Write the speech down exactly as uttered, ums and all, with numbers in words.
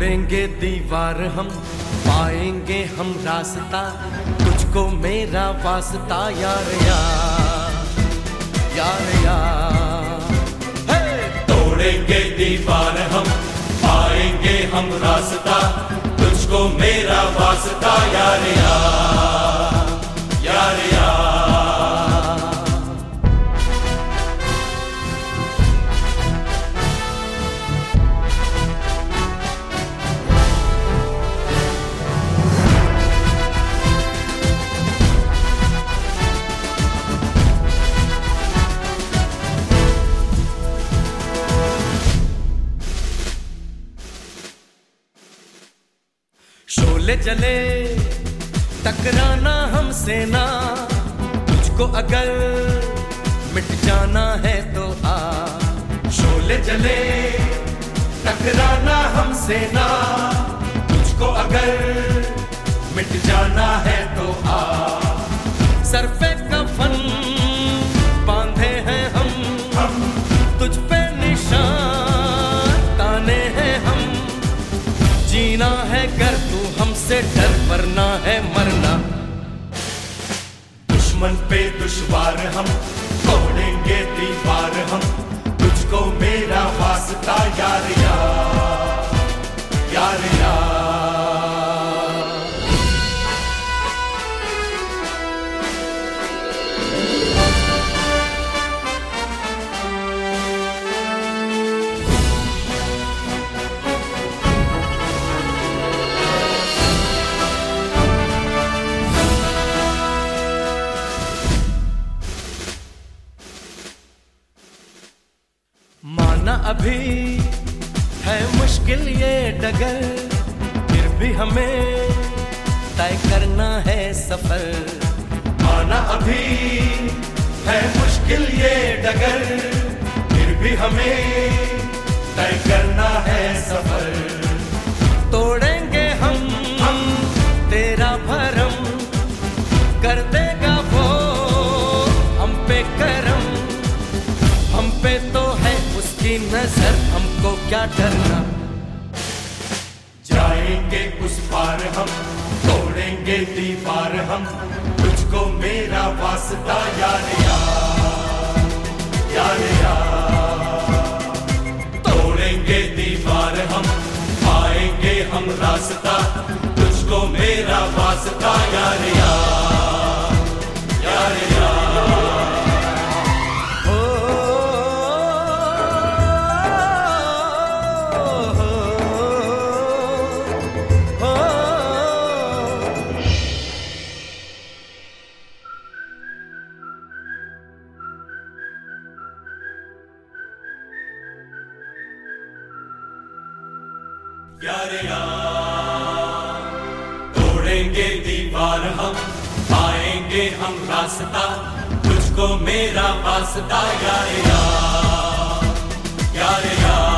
तोड़ेंगे दीवार हम, पाएंगे हम रास्ता, तुझको मेरा वास्ता यार यार यार यार। हे! तोड़ेंगे दीवार हम, पाएंगे हम रास्ता, तुझको मेरा वास्ता यार यार यार यार। शोले जले टकराना हमसे ना, तुझको अगर मिट जाना है तो आ। शोले जले टकराना हमसे ना, तुझको अगर मिट जाना है तो आ। सर पे कफन बांधे हैं हम, हम तुझ पे निशान ताने हैं हम। जीना है कर तू हमसे डर, वरना है मरना। दुश्मन पे दुश्वार हम, तोड़ेंगे दीवार हम, तुझको मेरा वास्ता यार यार यार यार। माना अभी है मुश्किल ये डगर, फिर भी हमें तय करना है सफर। माना अभी है मुश्किल ये डगर, फिर भी हमें तय करना है सफर। तोड़ेंगे हम हम तेरा भरम, कर देगा वो हम पे करम। हम पे तो है उसकी नजर, हमको क्या डरना। जाएंगे उस पार हम, तोड़ेंगे दीवार हम, तुझको मेरा वास्ता यार यार यार यार। तोड़ेंगे दीवार हम, पाएंगे हम रास्ता, तुझको मेरा वास्ता यार यार यार यार। यार यार तोड़ेंगे दीवार हम, पाएंगे हम रास्ता, तुझको मेरा वास्ता यार यार यार यार।